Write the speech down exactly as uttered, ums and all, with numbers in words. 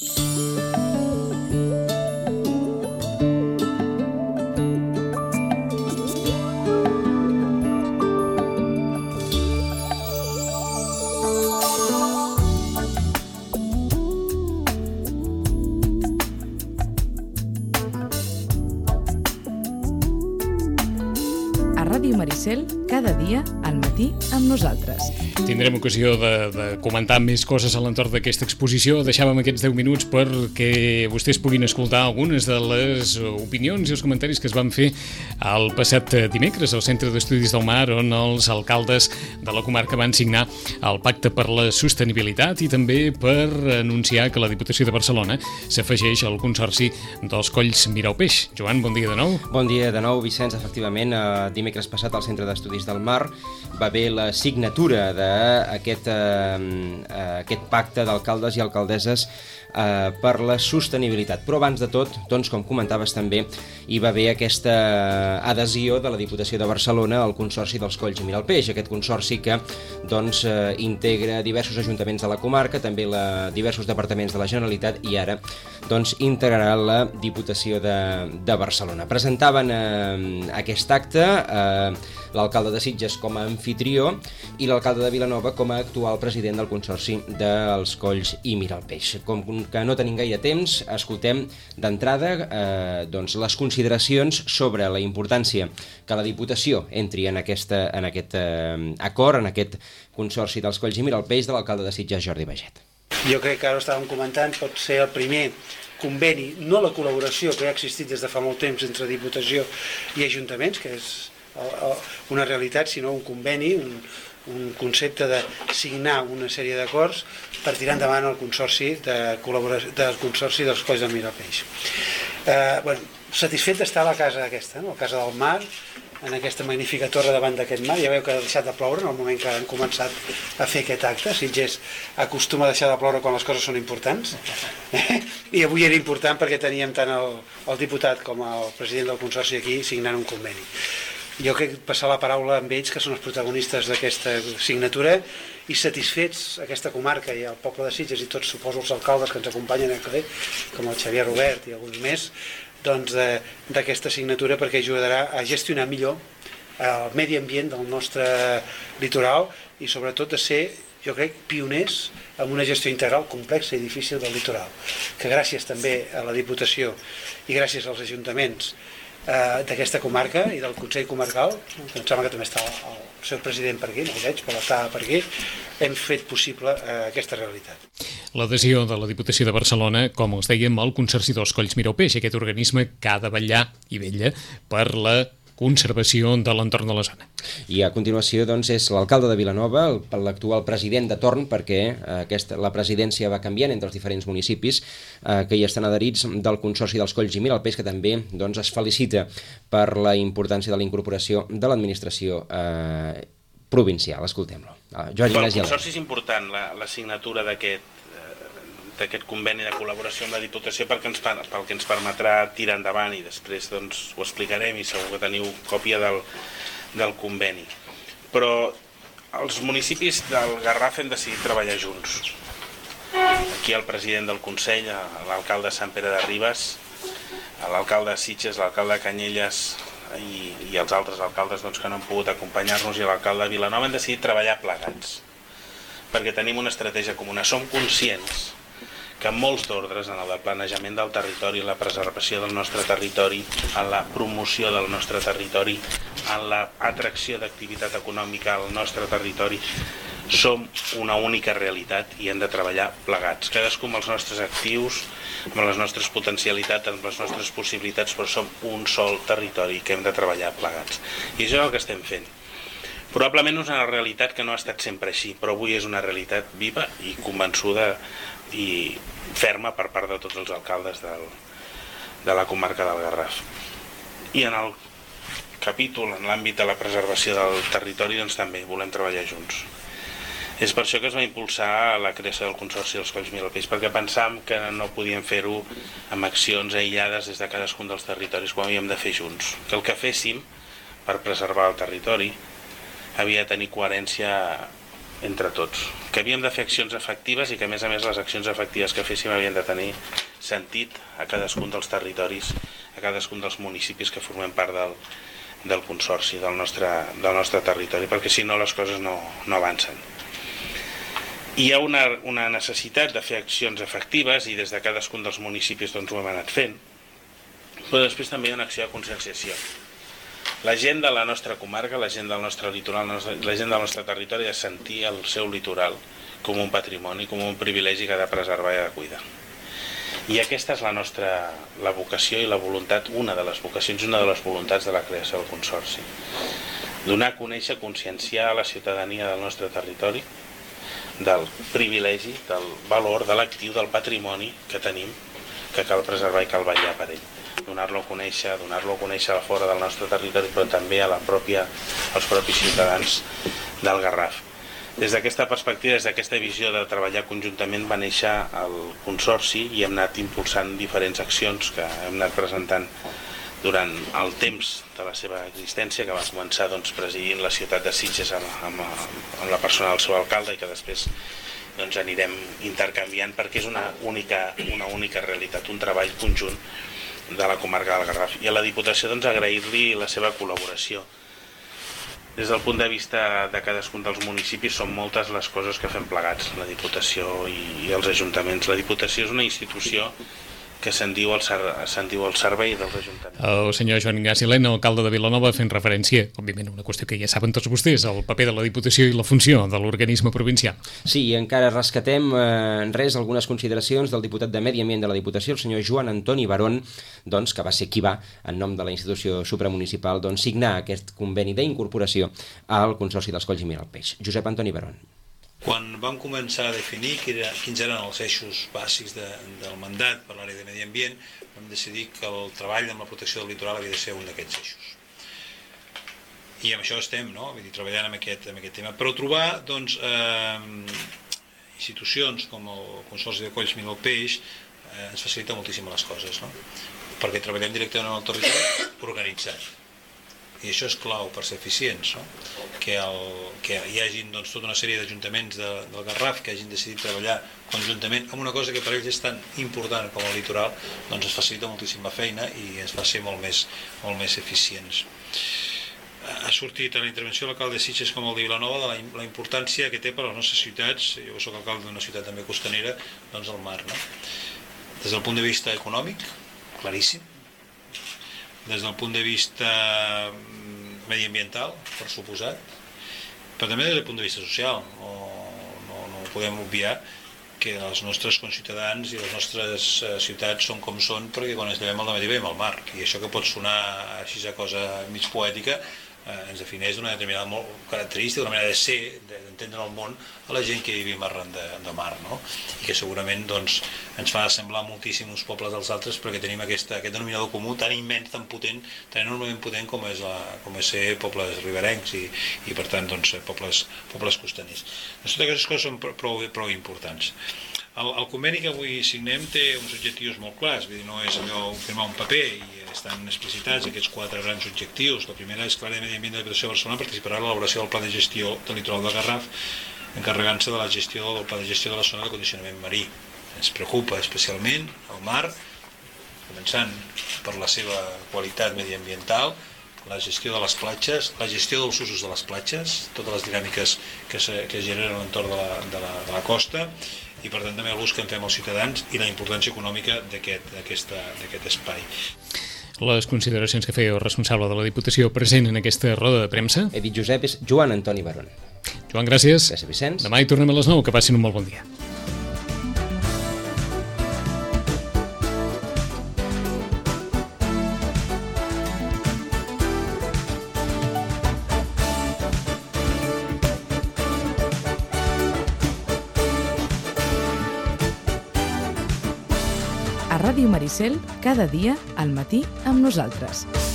Ràdio Maricel, cada dia al matí amb nosaltres. Tindrem ocasió de, de comentar més coses a l'entorn d'aquesta exposició. Deixàvem aquests deu minuts perquè vostès puguin escoltar algunes de les opinions i els comentaris que es van fer el passat dimecres al Centre d'Estudis del Mar, on els alcaldes de la comarca van signar el Pacte per la Sostenibilitat i també per anunciar que la Diputació de Barcelona s'afegeix al Consorci dels Colls Miralpeix. Joan, bon dia de nou. Bon dia de nou, Vicenç. Efectivament, eh, dimecres passat al Centre d'Estudis del Mar va haver la signatura d'aquest eh, aquest pacte d'alcaldes i alcaldesses eh, per la sostenibilitat. Però abans de tot, doncs, com comentaves també, hi va haver aquesta adhesió de la Diputació de Barcelona al Consorci dels Colls i Miralpeix, aquest consorci que doncs, eh, integra diversos ajuntaments de la comarca, també la, diversos departaments de la Generalitat i ara doncs, integrarà la Diputació de, de Barcelona. Presentaven eh, aquest acte eh, l'alcalde de Sitges com a anfitrió i l'alcalde de Vilanova com a actual president del Consorci dels Colls i Miralpeix. Com que no tenim gaire temps, escoltem d'entrada eh, doncs, les consideracions sobre la importància que la Diputació entri en, aquesta, en aquest eh, acord, en aquest Consorci dels Colls i Miralpeix de l'alcalde de Sitges, Jordi Baiget. Jo crec que ara ho estàvem comentant, pot ser el primer conveni, no la col·laboració que ha existit des de fa molt temps entre Diputació i Ajuntaments, que és una realitat, sinó un conveni, un, un concepte de signar una sèrie d'acords per tirar endavant el consorci de col·laboració del Consorci dels Colls del Miralpeix. Eh, bueno, satisfet d'estar a la casa aquesta, no? A la Casa del Mar, en aquesta magnífica torre davant d'aquest mar. Ja veu que ha deixat de ploure en el moment que han començat a fer aquest acte. Sitges acostuma a deixar de ploure quan les coses són importants. I avui era important perquè teníem tant el, el diputat com el president del Consorci aquí signant un conveni. Jo crec que passar la paraula amb ells, que són els protagonistes d'aquesta signatura, i satisfets aquesta comarca i el poble de Sitges i tots, suposo, els alcaldes que ens acompanyen aquí, com el Xavier Robert i alguns més, doncs d'aquesta signatura, perquè ajudarà a gestionar millor el medi ambient del nostre litoral i sobretot de ser, jo crec, pioners en una gestió integral complexa i difícil del litoral, que gràcies també a la Diputació i gràcies als ajuntaments d'aquesta comarca i del Consell Comarcal, que em sembla que també està el seu president per aquí, no el veig, però està per aquí, hem fet possible aquesta realitat. L'adhesió de la Diputació de Barcelona, com els dèiem, al Consorci dels Colls Miralpeix, aquest organisme que ha de vetllar i vetlla per la conservació de l'entorn de la zona. I a continuació doncs, és l'alcalde de Vilanova, l'actual president de torn, perquè aquesta, la presidència va canviant entre els diferents municipis eh, que hi estan adherits del Consorci dels Colls i Miralpeix, que també doncs, es felicita per la importància de la incorporació de l'administració eh, provincial. Escoltem-lo. Per al Consorci és important la, la signatura d'aquest d'aquest conveni de col·laboració amb la Diputació perquè ens, pel que ens permetrà tirar endavant i després doncs, ho explicarem i segur que teniu còpia del, del conveni. Però els municipis del Garraf hem decidit treballar junts. Aquí el president del Consell, l'alcalde de Sant Pere de Ribes, l'alcalde de Sitges, l'alcalde de Canyelles i, i els altres alcaldes doncs, que no han pogut acompanyar-nos i l'alcalde de Vilanova han decidit treballar plegats perquè tenim una estratègia comuna. Som conscients que molts d'ordres en el planejament del territori, en la preservació del nostre territori, en la promoció del nostre territori, en l'atracció d'activitat econòmica al nostre territori, som una única realitat i hem de treballar plegats. Cadascú amb els nostres actius, amb les nostres potencialitats, amb les nostres possibilitats, però som un sol territori que hem de treballar plegats. I això és el que estem fent. Probablement és una realitat que no ha estat sempre així, però avui és una realitat viva i convençuda i ferma per part de tots els alcaldes del, de la comarca del Garraf. I en el capítol, en l'àmbit de la preservació del territori, doncs també volem treballar junts. És per això que es va impulsar la creació del Consorci dels Colls Miralpeix, perquè pensàvem que no podíem fer-ho amb accions aïllades des de cadascun dels territoris, quan ho havíem de fer junts. Que el que féssim per preservar el territori havia de tenir coherència entre tots, que havíem de fer accions efectives i que a més a més les accions efectives que féssim havien de tenir sentit a cadascun dels territoris, a cadascun dels municipis que formem part del, del consorci, del nostre, del nostre territori, perquè si no les coses no, no avancen. Hi ha una, una necessitat de fer accions efectives i des de cadascun dels municipis doncs, ho hem anat fent, però després també hi ha una acció de conscienciació. La gent de la nostra comarca, la gent del nostre litoral, la gent del nostre territori ha de sentir el seu litoral com un patrimoni, com un privilegi que ha de preservar i ha de cuidar. I aquesta és la nostra la vocació i la voluntat, una de les vocacions, una de les voluntats de la creació del Consorci. Donar a conèixer, conscienciar a la ciutadania del nostre territori del privilegi, del valor, de l'actiu, del patrimoni que tenim, que cal preservar i cal vetllar per ell. Donar-lo a conèixer, donar-lo a conèixer a fora del nostre territori, però també a la pròpia, als propis ciutadans del Garraf. Des d'aquesta perspectiva, des d'aquesta visió de treballar conjuntament, va néixer el Consorci i hem anat impulsant diferents accions que hem anat presentant durant el temps de la seva existència, que va començar doncs, presidint la ciutat de Sitges amb, amb, amb la persona del seu alcalde i que després doncs, anirem intercanviant perquè és una única, una única realitat, un treball conjunt de la comarca del Garraf. I a la Diputació doncs, agrair-li la seva col·laboració. Des del punt de vista de cadascun dels municipis són moltes les coses que fem plegats, la Diputació i, i els ajuntaments. La Diputació és una institució que se'n diu, diu el servei dels ajuntaments. El senyor Joan Ignasi Elena, alcalde de Vilanova, fent referència, òbviament, a una qüestió que ja saben tots vostès, el paper de la Diputació i la funció de l'organisme provincial. Sí, i encara rescatem eh, res, algunes consideracions del diputat de Medi Ambient de la Diputació, el senyor Joan Antoni Barón, doncs, que va ser qui va, en nom de la institució supramunicipal, doncs, signar aquest conveni d'incorporació al Consorci dels Colls i Miralpeix. Josep Antoni Barón. Quan vam començar a definir quins eren els eixos bàsics de, del mandat per l'àrea de medi ambient, vam decidir que el treball amb la protecció del litoral havia de ser un d'aquests eixos. I amb això estem, no? Vull dir, treballant amb aquest, amb aquest tema. Però trobar doncs, eh, institucions com el Consorci de Colls Miralpeix eh, ens facilita moltíssim les coses, no? Perquè treballem directament amb el territori organitzat. I això és clau per ser eficients, no? que, el, que hi hagi doncs, tota una sèrie d'ajuntaments de, del Garraf que hagin decidit treballar conjuntament amb una cosa que per ells és tan important com el litoral, doncs es facilita moltíssim la feina i ens fa ser molt més, molt més eficients. Ha sortit a la intervenció de l'alcalde de Sitges com el de Vilanova de la, la importància que té per a les nostres ciutats, jo soc alcalde d'una ciutat també costanera, doncs el mar. No? Des del punt de vista econòmic, claríssim. Des del punt de vista mediambiental, per suposat, però també des del punt de vista social. No, no, no podem obviar que els nostres conciutadans i les nostres ciutats són com són perquè quan ens llevem al dematí veiem el mar. I això que pot sonar així a cosa mig poètica eh, ens defineix d'una determinada molt característica, d'una manera de ser, d'entendre el món a la gent que vivim arran de, de mar, no? I que segurament doncs, ens fa semblar moltíssim uns pobles als altres perquè tenim aquesta, aquest denominador comú tan immens, tan potent, tan enormement potent com és, la, com és ser pobles riberencs i, i per tant doncs, pobles, pobles costaners. Doncs totes aquestes coses són prou, prou importants. El, el conveni que avui signem té uns objectius molt clars, vull dir, no és allò firmar un paper i estan explicitats aquests quatre grans objectius. La primera és que l'àrea de medi ambient de la Diputació de Barcelona participarà en l'elaboració del pla de gestió del litoral del Garraf, encarregant-se de la gestió del pla de gestió de la zona de condicionament marí. Ens preocupa especialment el mar, començant per la seva qualitat mediambiental, la gestió de les platges, la gestió dels usos de les platges, totes les dinàmiques que es, que es generen a l'entorn de, la, de, la, de la costa, i per tant també l'ús que en fem als ciutadans i la importància econòmica d'aquest espai. Les consideracions que feia el responsable de la Diputació present en aquesta roda de premsa. He dit Josep, és Joan Antoni Barón. Joan, gràcies. Gràcies, Vicenç. Demà hi tornem a les nou, que passin un molt bon dia. A Ràdio Maricel, cada dia, al matí, amb nosaltres.